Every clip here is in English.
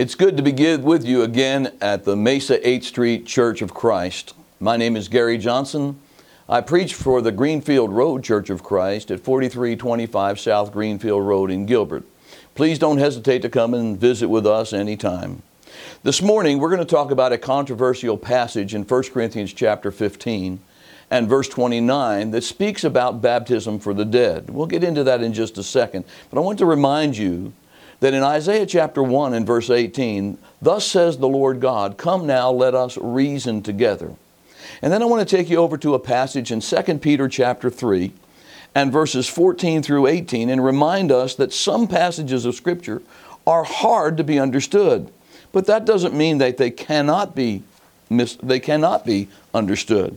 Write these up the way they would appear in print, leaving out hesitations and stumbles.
It's good to be with you again at the Mesa 8th Street Church of Christ. My name is Gary Johnson. I preach for the Greenfield Road Church of Christ at 4325 South Greenfield Road in Gilbert. Please don't hesitate to come and visit with us anytime. This morning we're going to talk about a controversial passage in 1 Corinthians chapter 15 and verse 29 that speaks about baptism for the dead. We'll get into that in just a second, but I want to remind you that in Isaiah chapter 1 and verse 18, thus says the Lord God, come now, let us reason together. And then I want to take you over to a passage in 2 Peter chapter 3 and verses 14 through 18 and remind us that some passages of Scripture are hard to be understood. But that doesn't mean that they cannot be understood.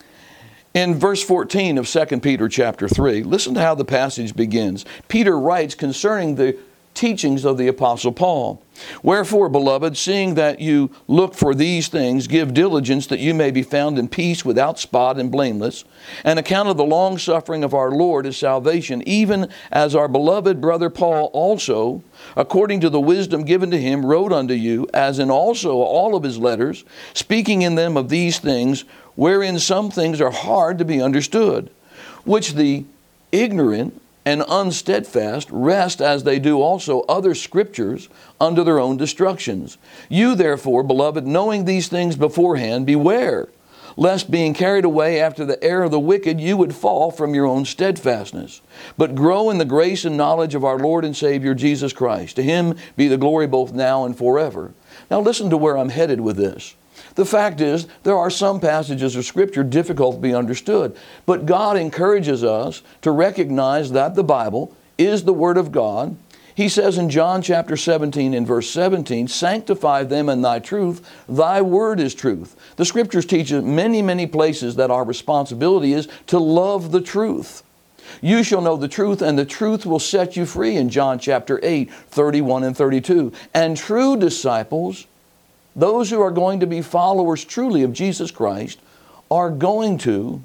In verse 14 of 2 Peter chapter 3, listen to how the passage begins. Peter writes concerning the teachings of the Apostle Paul. Wherefore, beloved, seeing that you look for these things, give diligence that you may be found in peace without spot and blameless, and account of the long suffering of our Lord as salvation, even as our beloved brother Paul also, according to the wisdom given to him, wrote unto you, as in also all of his letters, speaking in them of these things, wherein some things are hard to be understood, which the ignorant and unsteadfast rest as they do also other scriptures unto their own destructions. You therefore, beloved, knowing these things beforehand, beware, lest being carried away after the error of the wicked, you would fall from your own steadfastness. But grow in the grace and knowledge of our Lord and Savior Jesus Christ. To him be the glory both now and forever. Now listen to where I'm headed with this. The fact is, there are some passages of Scripture difficult to be understood, but God encourages us to recognize that the Bible is the Word of God. He says in John chapter 17 and verse 17, sanctify them in thy truth, thy word is truth. The Scriptures teach in many places that our responsibility is to love the truth. You shall know the truth, and the truth will set you free in John chapter 8, 31 and 32. And true disciples, those who are going to be followers truly of Jesus Christ, are going to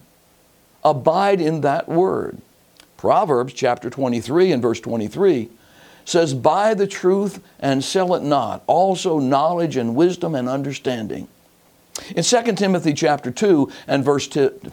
abide in that word. Proverbs chapter 23 and verse 23 says, buy the truth and sell it not, also knowledge and wisdom and understanding. In 2 Timothy chapter 2 and verse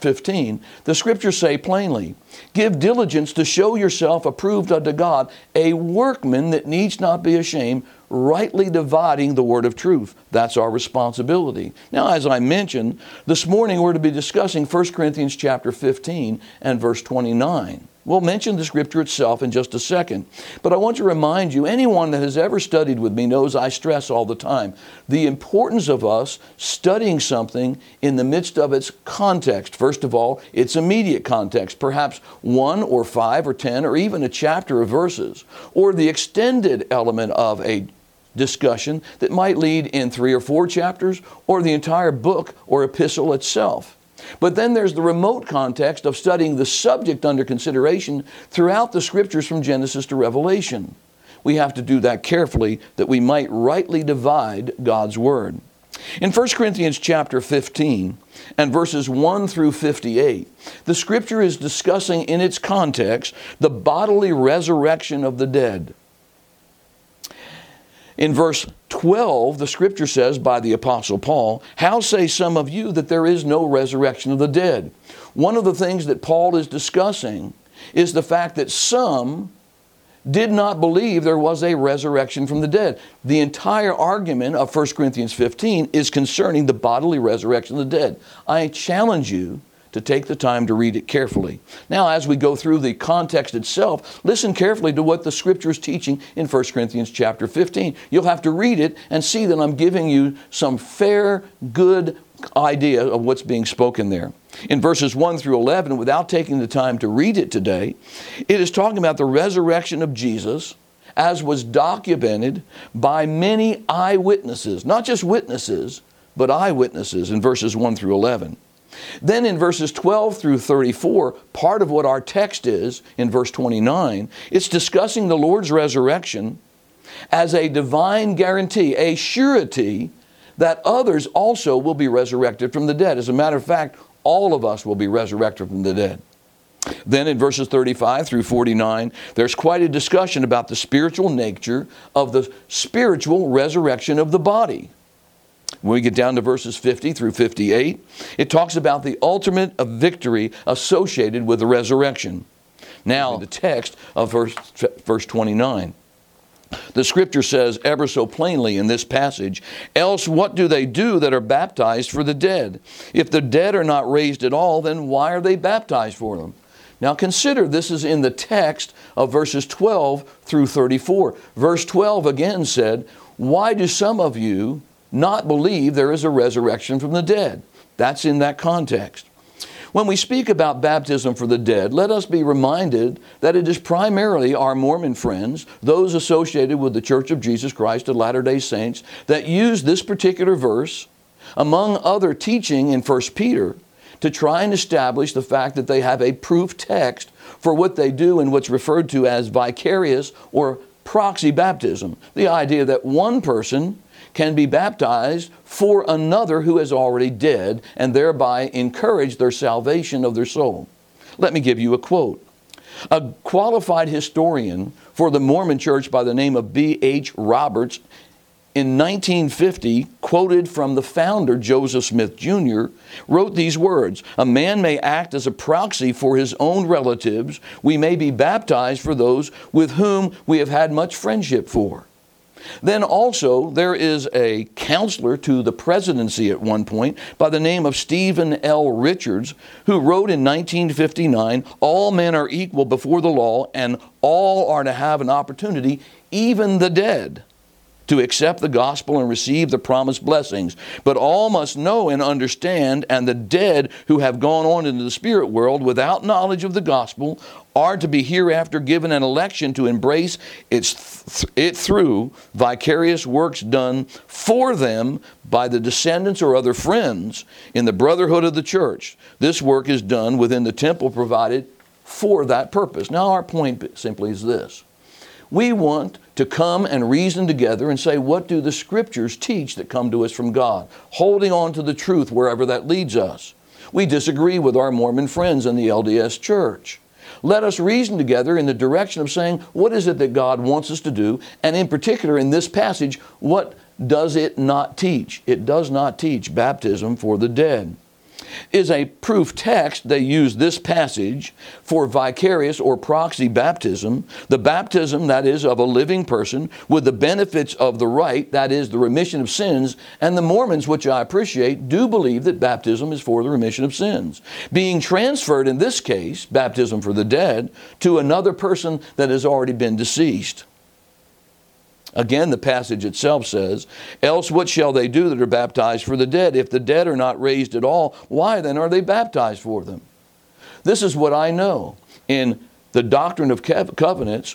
15, the Scriptures say plainly, give diligence to show yourself approved unto God, a workman that needs not be ashamed, rightly dividing the word of truth. That's our responsibility. Now, as I mentioned, this morning we're to be discussing 1 Corinthians chapter 15 and verse 29. We'll mention the Scripture itself in just a second. But I want to remind you, anyone that has ever studied with me knows I stress all the time the importance of us studying something in the midst of its context. First of all, its immediate context, perhaps 1 or 5 or 10 or even a chapter of verses, or the extended element of a discussion that might lead in 3 or 4 chapters or the entire book or epistle itself. But then there's the remote context of studying the subject under consideration throughout the Scriptures from Genesis to Revelation. We have to do that carefully that we might rightly divide God's Word. In 1 Corinthians chapter 15 and verses 1 through 58, the Scripture is discussing in its context the bodily resurrection of the dead. In verse 12, the Scripture says by the Apostle Paul, how say some of you that there is no resurrection of the dead? One of the things that Paul is discussing is the fact that some did not believe there was a resurrection from the dead. The entire argument of 1 Corinthians 15 is concerning the bodily resurrection of the dead. I challenge you to take the time to read it carefully. Now, as we go through the context itself, listen carefully to what the Scripture is teaching in 1 Corinthians chapter 15. You'll have to read it and see that I'm giving you some fair, good idea of what's being spoken there. In verses 1 through 11, without taking the time to read it today, it is talking about the resurrection of Jesus as was documented by many eyewitnesses. Not just witnesses, but eyewitnesses in verses 1 through 11. Then in verses 12 through 34, part of what our text is, in verse 29, it's discussing the Lord's resurrection as a divine guarantee, a surety that others also will be resurrected from the dead. As a matter of fact, all of us will be resurrected from the dead. Then in verses 35 through 49, there's quite a discussion about the spiritual nature of the spiritual resurrection of the body. When we get down to verses 50 through 58, it talks about the ultimate victory associated with the resurrection. Now, the text of verse 29. The scripture says ever so plainly in this passage, else what do they do that are baptized for the dead? If the dead are not raised at all, then why are they baptized for them? Now consider this is in the text of verses 12 through 34. Verse 12 again said, why do some of you not believe there is a resurrection from the dead? That's in that context. When we speak about baptism for the dead, let us be reminded that it is primarily our Mormon friends, those associated with the Church of Jesus Christ of Latter-day Saints, that use this particular verse, among other teaching in 1 Peter, to try and establish the fact that they have a proof text for what they do in what's referred to as vicarious or proxy baptism. The idea that one person can be baptized for another who is already dead and thereby encourage their salvation of their soul. Let me give you a quote. A qualified historian for the Mormon Church by the name of B.H. Roberts in 1950, quoted from the founder, Joseph Smith Jr., wrote these words, "A man may act as a proxy for his own relatives. We may be baptized for those with whom we have had much friendship for." Then also, there is a counselor to the presidency at one point by the name of Stephen L. Richards, who wrote in 1959, "All men are equal before the law, and all are to have an opportunity, even the dead, to accept the gospel and receive the promised blessings. But all must know and understand, and the dead who have gone on into the spirit world without knowledge of the gospel are to be hereafter given an election to embrace it through vicarious works done for them by the descendants or other friends in the brotherhood of the church. This work is done within the temple provided for that purpose." Now our point simply is this. We want to come and reason together and say, what do the scriptures teach that come to us from God? Holding on to the truth wherever that leads us. We disagree with our Mormon friends in the LDS Church. Let us reason together in the direction of saying, what is it that God wants us to do? And in particular, in this passage, what does it not teach? It does not teach baptism for the dead. Is a proof text. They use this passage for vicarious or proxy baptism, the baptism, that is, of a living person with the benefits of the rite, that is, the remission of sins. And the Mormons, which I appreciate, do believe that baptism is for the remission of sins, being transferred, in this case, baptism for the dead, to another person that has already been deceased. Again, the passage itself says, "Else what shall they do that are baptized for the dead? If the dead are not raised at all, why then are they baptized for them?" This is what I know. In the Doctrine of Covenants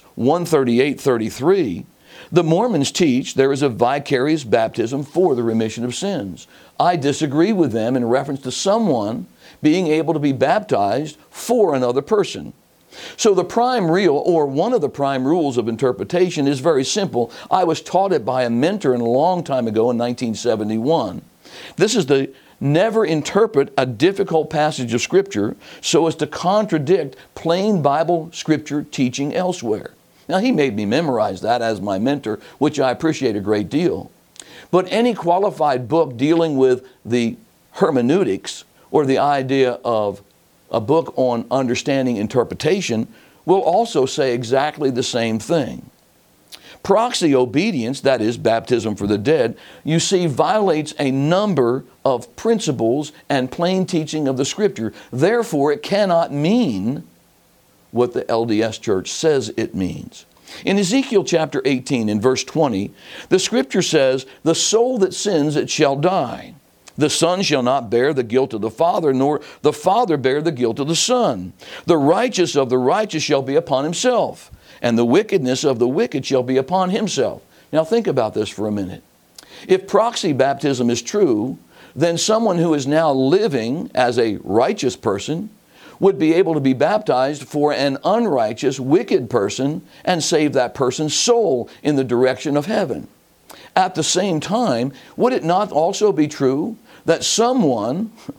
138:33, the Mormons teach there is a vicarious baptism for the remission of sins. I disagree with them in reference to someone being able to be baptized for another person. So the prime rule, or one of the prime rules of interpretation, is very simple. I was taught it by a mentor a long time ago in 1971. This is to never interpret a difficult passage of Scripture so as to contradict plain Bible Scripture teaching elsewhere. Now, he made me memorize that as my mentor, which I appreciate a great deal. But any qualified book dealing with the hermeneutics, or the idea of a book on understanding interpretation, will also say exactly the same thing. Proxy obedience, that is, baptism for the dead, you see, violates a number of principles and plain teaching of the Scripture. Therefore, it cannot mean what the LDS Church says it means. In Ezekiel chapter 18, in verse 20, the Scripture says, "The soul that sins, it shall die. The Son shall not bear the guilt of the Father, nor the Father bear the guilt of the Son. The righteous of the righteous shall be upon himself, and the wickedness of the wicked shall be upon himself." Now think about this for a minute. If proxy baptism is true, then someone who is now living as a righteous person would be able to be baptized for an unrighteous, wicked person and save that person's soul in the direction of heaven. At the same time, would it not also be true that someone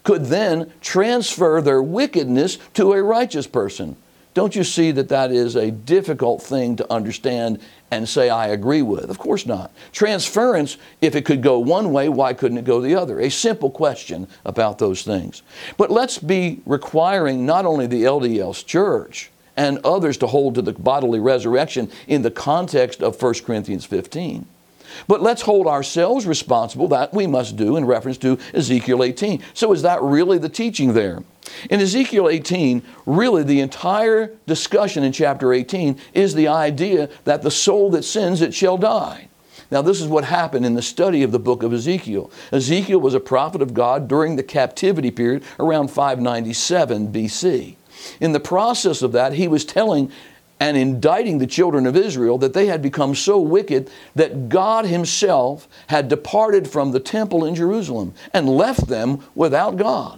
could then transfer their wickedness to a righteous person. Don't you see that that is a difficult thing to understand and say, I agree with? Of course not. Transference, if it could go one way, why couldn't it go the other? A simple question about those things. But let's be requiring not only the LDS Church and others to hold to the bodily resurrection in the context of 1 Corinthians 15. But let's hold ourselves responsible. That we must do in reference to Ezekiel 18. So is that really the teaching there? In Ezekiel 18, really the entire discussion in chapter 18 is the idea that the soul that sins, it shall die. Now this is what happened in the study of the book of Ezekiel. Ezekiel was a prophet of God during the captivity period around 597 BC. In the process of that, he was telling and indicting the children of Israel that they had become so wicked that God himself had departed from the temple in Jerusalem and left them without God.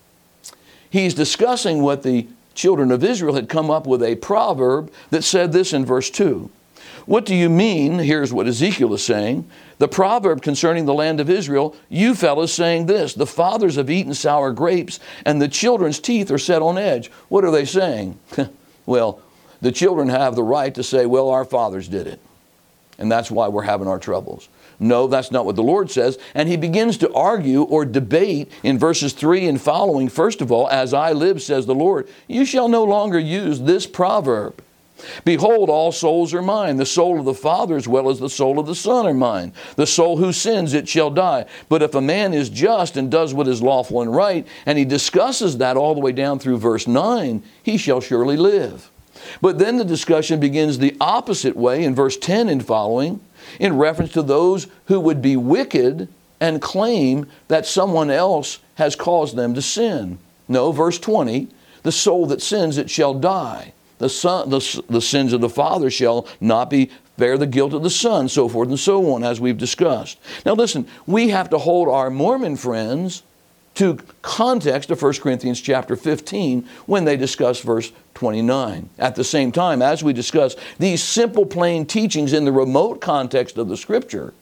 He's discussing what the children of Israel had come up with a proverb that said this in verse 2. What do you mean? Here's what Ezekiel is saying. The proverb concerning the land of Israel, you fellows saying this, the fathers have eaten sour grapes and the children's teeth are set on edge. What are they saying? Well, the children have the right to say, well, our fathers did it. And that's why we're having our troubles. No, that's not what the Lord says. And he begins to argue or debate in verses 3 and following. First of all, as I live, says the Lord, you shall no longer use this proverb. Behold, all souls are mine. The soul of the Father as well as the soul of the Son are mine. The soul who sins, it shall die. But if a man is just and does what is lawful and right, and he discusses that all the way down through verse 9, he shall surely live. But then the discussion begins the opposite way in verse 10 and following, in reference to those who would be wicked and claim that someone else has caused them to sin. No, verse 20, the soul that sins, it shall die. The sins of the father shall not bear the guilt of the son, so forth and so on, as we've discussed. Now listen, we have to hold our Mormon friends to context of 1 Corinthians chapter 15 when they discuss verse 29. At the same time, as we discuss these simple, plain teachings in the remote context of the Scripture,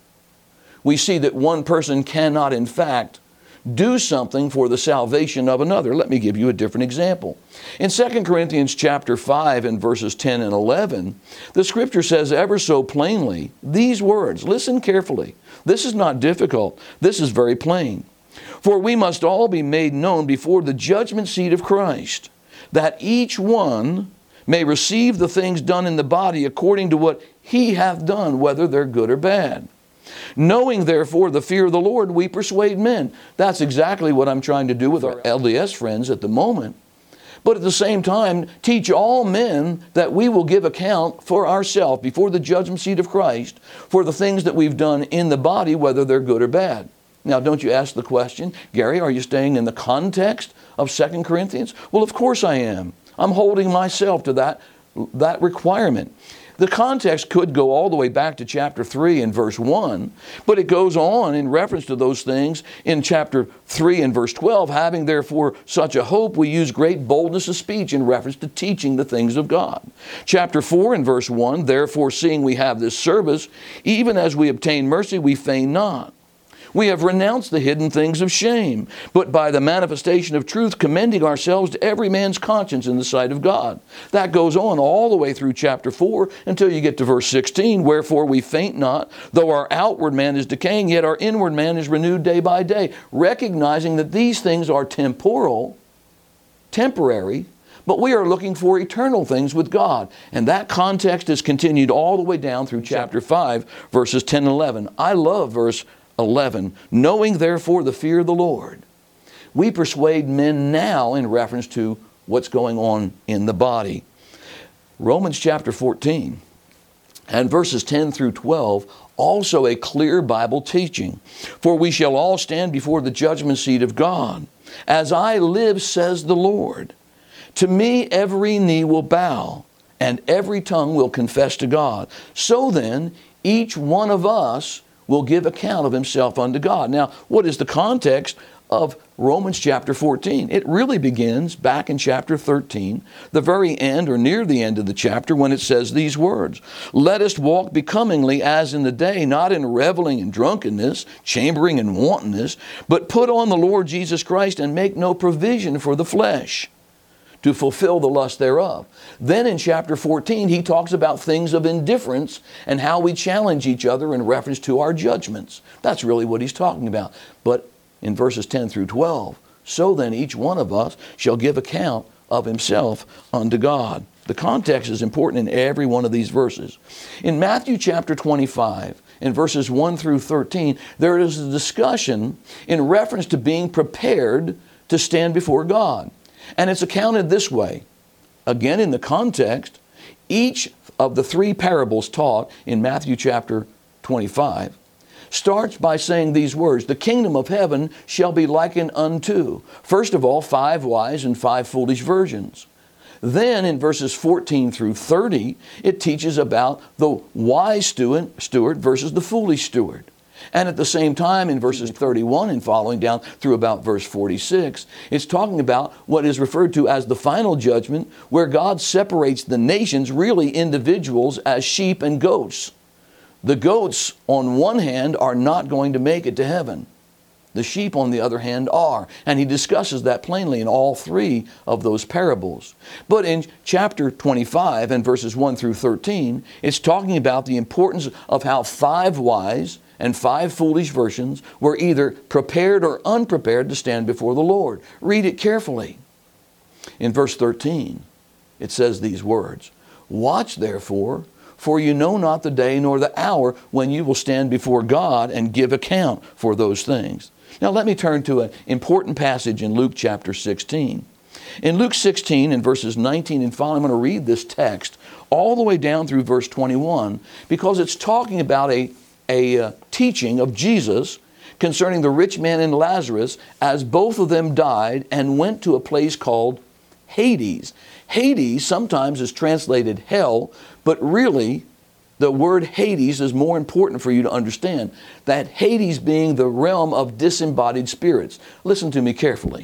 we see that one person cannot, in fact, do something for the salvation of another. Let me give you a different example. In 2 Corinthians chapter 5 and verses 10 and 11, the Scripture says ever so plainly these words. Listen carefully. This is not difficult. This is very plain. For we must all be made known before the judgment seat of Christ, that each one may receive the things done in the body according to what he hath done, whether they're good or bad. Knowing, therefore, the fear of the Lord, we persuade men. That's exactly what I'm trying to do with our LDS friends at the moment. But at the same time, teach all men that we will give account for ourselves before the judgment seat of Christ for the things that we've done in the body, whether they're good or bad. Now, don't you ask the question, Gary, are you staying in the context of 2 Corinthians? Well, of course I am. I'm holding myself to that requirement. The context could go all the way back to chapter 3 and verse 1, but it goes on in reference to those things in chapter 3 and verse 12. Having therefore such a hope, we use great boldness of speech in reference to teaching the things of God. Chapter 4 and verse 1, therefore seeing we have this service, even as we obtain mercy, we feign not. We have renounced the hidden things of shame, but by the manifestation of truth, commending ourselves to every man's conscience in the sight of God. That goes on all the way through chapter 4 until you get to verse 16. Wherefore we faint not, though our outward man is decaying, yet our inward man is renewed day by day. Recognizing that these things are temporal, temporary, but we are looking for eternal things with God. And that context is continued all the way down through chapter 5, verses 10 and 11. I love verse 11, knowing therefore the fear of the Lord, we persuade men now in reference to what's going on in the body. Romans chapter 14 and verses 10 through 12, also a clear Bible teaching. For we shall all stand before the judgment seat of God. As I live, says the Lord, to me every knee will bow and every tongue will confess to God. So then, each one of us will give account of himself unto God. Now, what is the context of Romans chapter 14? It really begins back in chapter 13, the very end or near the end of the chapter, when it says these words, "Let us walk becomingly as in the day, not in reveling and drunkenness, chambering and wantonness, but put on the Lord Jesus Christ and make no provision for the flesh to fulfill the lust thereof." Then in chapter 14, he talks about things of indifference and how we challenge each other in reference to our judgments. That's really what he's talking about. But in verses 10 through 12, "So then each one of us shall give account of himself unto God." The context is important in every one of these verses. In Matthew chapter 25, in verses 1 through 13, there is a discussion in reference to being prepared to stand before God. And it's accounted this way. Again, in the context, each of the three parables taught in Matthew chapter 25 starts by saying these words, "The kingdom of heaven shall be likened unto," first of all, 5 wise and 5 foolish virgins. Then in verses 14 through 30, it teaches about the wise steward versus the foolish steward. And at the same time, in verses 31 and following down through about verse 46, it's talking about what is referred to as the final judgment, where God separates the nations, really individuals, as sheep and goats. The goats, on one hand, are not going to make it to heaven. The sheep, on the other hand, are. And he discusses that plainly in all three of those parables. But in chapter 25 and verses 1 through 13, it's talking about the importance of how 5 wise and 5 foolish virgins were either prepared or unprepared to stand before the Lord. Read it carefully. In verse 13, it says these words, "Watch therefore, for you know not the day nor the hour when you will stand before God and give account for those things." Now let me turn to an important passage in Luke chapter 16. In Luke 16 in verses 19 and following, I'm going to read this text all the way down through verse 21 because it's talking about a teaching of Jesus concerning the rich man and Lazarus as both of them died and went to a place called Hades. Hades sometimes is translated hell, but really the word Hades is more important for you to understand. That Hades being the realm of disembodied spirits. Listen to me carefully.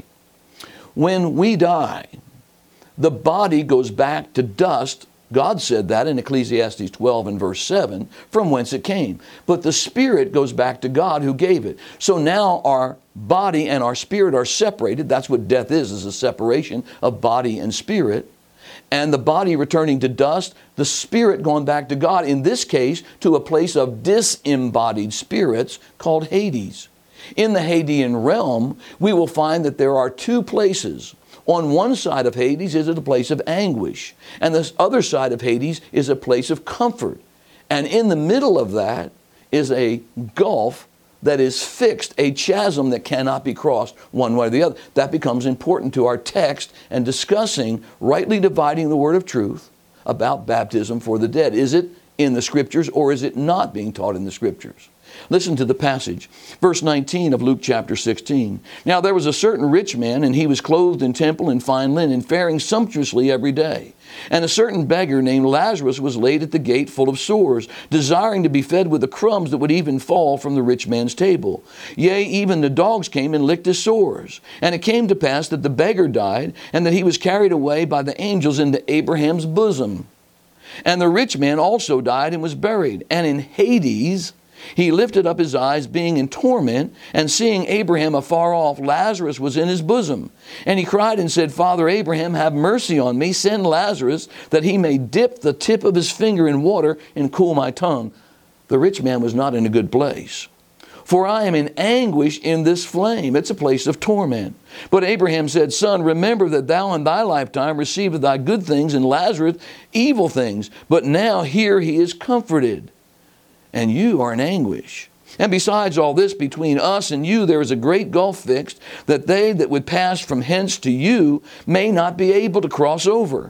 When we die, the body goes back to dust. God said that in Ecclesiastes 12 and verse 7, from whence it came. But the spirit goes back to God who gave it. So now our body and our spirit are separated. That's what death is a separation of body and spirit. And the body returning to dust, the spirit going back to God, in this case, to a place of disembodied spirits called Hades. In the Hadean realm, we will find that there are 2 places. On one side of Hades is a place of anguish, and the other side of Hades is a place of comfort. And in the middle of that is a gulf that is fixed, a chasm that cannot be crossed one way or the other. That becomes important to our text and discussing, rightly dividing the word of truth about baptism for the dead. Is it in the Scriptures or is it not being taught in the Scriptures? Listen to the passage. Verse 19 of Luke chapter 16. "Now there was a certain rich man, and he was clothed in temple and fine linen, faring sumptuously every day. And a certain beggar named Lazarus was laid at the gate full of sores, desiring to be fed with the crumbs that would even fall from the rich man's table. Yea, even the dogs came and licked his sores. And it came to pass that the beggar died, and that he was carried away by the angels into Abraham's bosom. And the rich man also died and was buried. And in Hades he lifted up his eyes, being in torment, and seeing Abraham afar off, Lazarus was in his bosom. And he cried and said, Father Abraham, have mercy on me. Send Lazarus, that he may dip the tip of his finger in water and cool my tongue. The rich man was not in a good place, for I am in anguish in this flame." It's a place of torment. "But Abraham said, Son, remember that thou in thy lifetime received thy good things, and Lazarus evil things. But now here he is comforted, and you are in anguish. And besides all this, between us and you there is a great gulf fixed, that they that would pass from hence to you may not be able to cross over.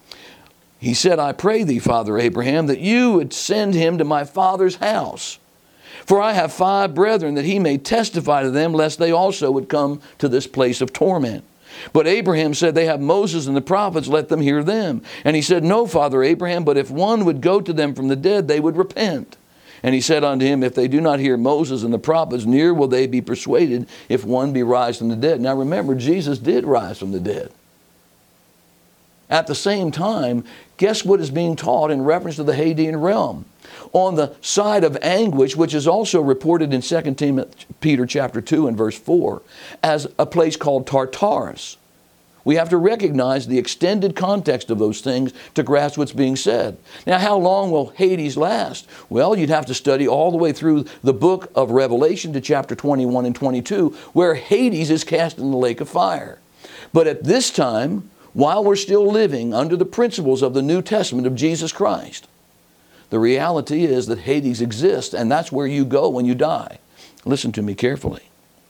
He said, I pray thee, Father Abraham, that you would send him to my father's house. For I have 5 brethren, that he may testify to them, lest they also would come to this place of torment. But Abraham said, They have Moses and the prophets, let them hear them. And he said, No, Father Abraham, but if one would go to them from the dead, they would repent. And he said unto him, if they do not hear Moses and the prophets, neither will they be persuaded if one be raised from the dead. Now remember, Jesus did rise from the dead. At the same time, guess what is being taught in reference to the Hadean realm? On the side of anguish, which is also reported in 2 Peter chapter 2 and verse 4, as a place called Tartarus. We have to recognize the extended context of those things to grasp what's being said. Now, how long will Hades last? Well, you'd have to study all the way through the book of Revelation to chapter 21 and 22, where Hades is cast in the lake of fire. But at this time, while we're still living under the principles of the New Testament of Jesus Christ, the reality is that Hades exists, and that's where you go when you die. Listen to me carefully.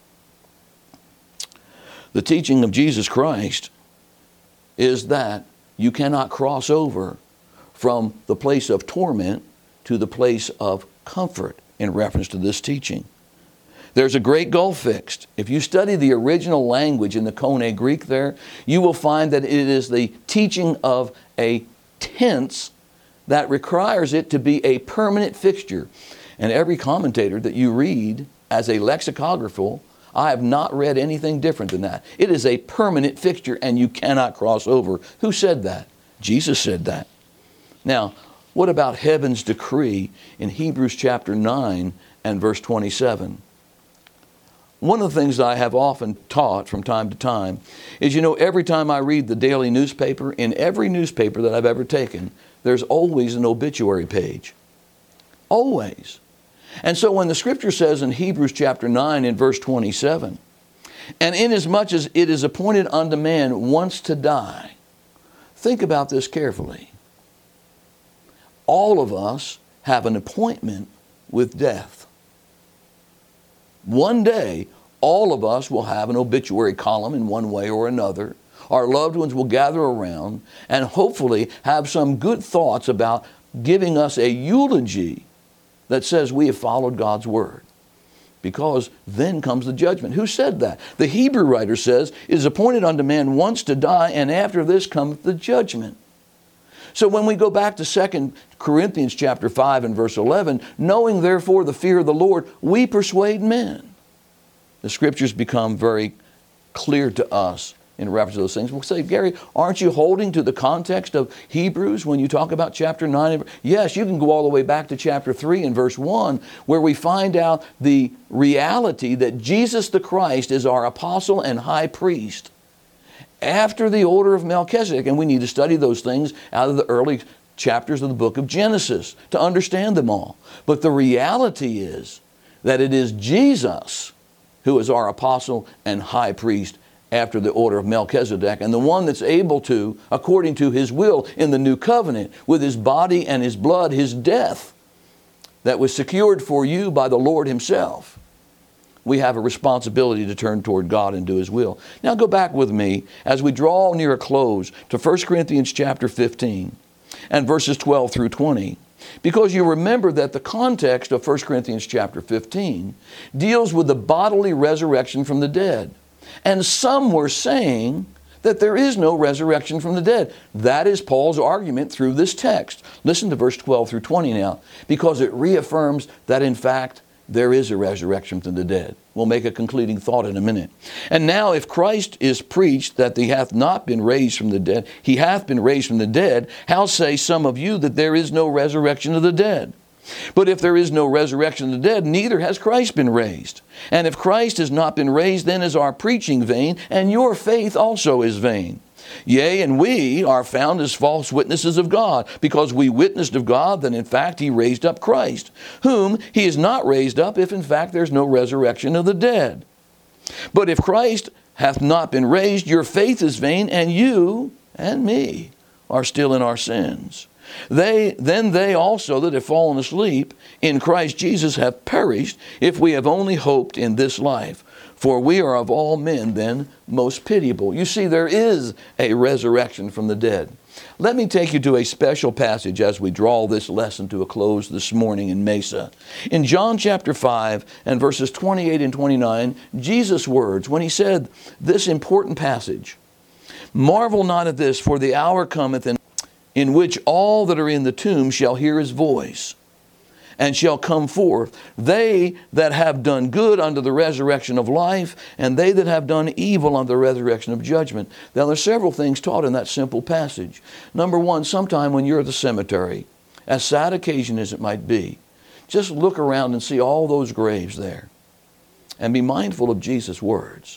The teaching of Jesus Christ is that you cannot cross over from the place of torment to the place of comfort in reference to this teaching. There's a great gulf fixed. If you study the original language in the Koine Greek there, you will find that it is the teaching of a tense that requires it to be a permanent fixture. And every commentator that you read as a lexicographer, I have not read anything different than that. It is a permanent fixture and you cannot cross over. Who said that? Jesus said that. Now, what about heaven's decree in Hebrews chapter 9 and verse 27? One of the things I have often taught from time to time is, every time I read the daily newspaper, in every newspaper that I've ever taken, there's always an obituary page. Always. And so when the scripture says in Hebrews chapter 9 in verse 27, and inasmuch as it is appointed unto man once to die, think about this carefully. All of us have an appointment with death. One day, all of us will have an obituary column in one way or another. Our loved ones will gather around and hopefully have some good thoughts about giving us a eulogy that says we have followed God's word. Because then comes the judgment. Who said that? The Hebrew writer says, it is appointed unto man once to die, and after this cometh the judgment. So when we go back to 2 Corinthians chapter 5 and verse 11, knowing therefore the fear of the Lord, we persuade men. The scriptures become very clear to us in reference to those things. We'll say, Gary, aren't you holding to the context of Hebrews when you talk about chapter 9? Yes, you can go all the way back to chapter 3 and verse 1, where we find out the reality that Jesus the Christ is our apostle and high priest after the order of Melchizedek. And we need to study those things out of the early chapters of the book of Genesis to understand them all. But the reality is that it is Jesus who is our apostle and high priest after the order of Melchizedek, and the one that's able to, according to his will in the new covenant, with his body and his blood, his death, that was secured for you by the Lord himself. We have a responsibility to turn toward God and do his will. Now go back with me as we draw near a close to 1 Corinthians chapter 15 and verses 12 through 20. Because you remember that the context of 1 Corinthians chapter 15 deals with the bodily resurrection from the dead. And some were saying that there is no resurrection from the dead. That is Paul's argument through this text. Listen to verse 12 through 20 now, because it reaffirms that in fact there is a resurrection from the dead. We'll make a concluding thought in a minute. And now if Christ is preached that he hath not been raised from the dead, he hath been raised from the dead, how say some of you that there is no resurrection of the dead? But if there is no resurrection of the dead, neither has Christ been raised. And if Christ has not been raised, then is our preaching vain, and your faith also is vain. Yea, and we are found as false witnesses of God, because we witnessed of God that in fact he raised up Christ, whom he is not raised up, if in fact there is no resurrection of the dead. But if Christ hath not been raised, your faith is vain, and you and me are still in our sins. Then they also that have fallen asleep in Christ Jesus have perished, if we have only hoped in this life. For we are of all men then most pitiable. You see, there is a resurrection from the dead. Let me take you to a special passage as we draw this lesson to a close this morning in Mesa. In John chapter 5 and verses 28 and 29, Jesus' words, when he said this important passage, "Marvel not at this, for the hour cometh in which all that are in the tomb shall hear his voice, and shall come forth, they that have done good unto the resurrection of life, and they that have done evil unto the resurrection of judgment. Now, there's several things taught in that simple passage. Number one, sometime when you're at the cemetery, as sad occasion as it might be, just look around and see all those graves there, and be mindful of Jesus' words.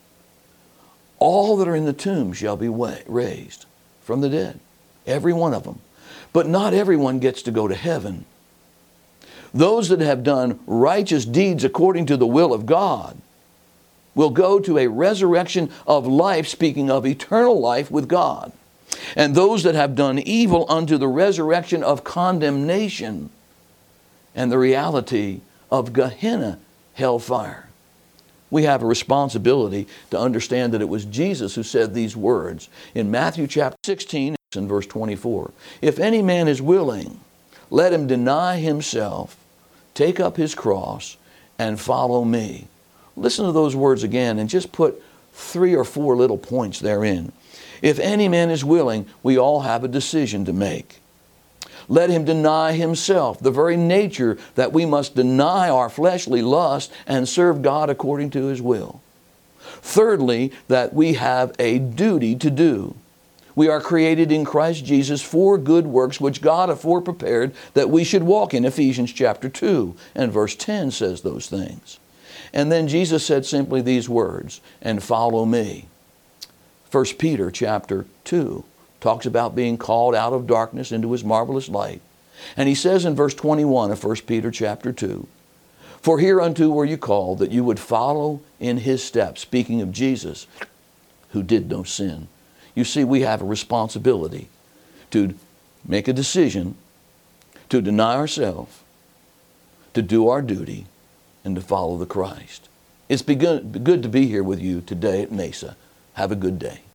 All that are in the tomb shall be raised from the dead, every one of them. But not everyone gets to go to heaven. Those that have done righteous deeds according to the will of God will go to a resurrection of life, speaking of eternal life with God. And those that have done evil unto the resurrection of condemnation and the reality of Gehenna, hellfire. We have a responsibility to understand that it was Jesus who said these words in Matthew chapter 16 and verse 24. If any man is willing, let him deny himself, take up his cross, and follow me. Listen to those words again and just put 3 or 4 little points therein. If any man is willing, we all have a decision to make. Let him deny himself, the very nature that we must deny our fleshly lust and serve God according to His will. Thirdly, that we have a duty to do. We are created in Christ Jesus for good works which God afore prepared that we should walk in. Ephesians chapter 2 and verse 10 says those things. And then Jesus said simply these words, and follow me. 1 Peter chapter 2 talks about being called out of darkness into His marvelous light. And he says in verse 21 of 1 Peter chapter 2, for hereunto were you called, that you would follow in His steps, speaking of Jesus, who did no sin. You see, we have a responsibility to make a decision, to deny ourselves, to do our duty, and to follow the Christ. It's good to be here with you today at Mesa. Have a good day.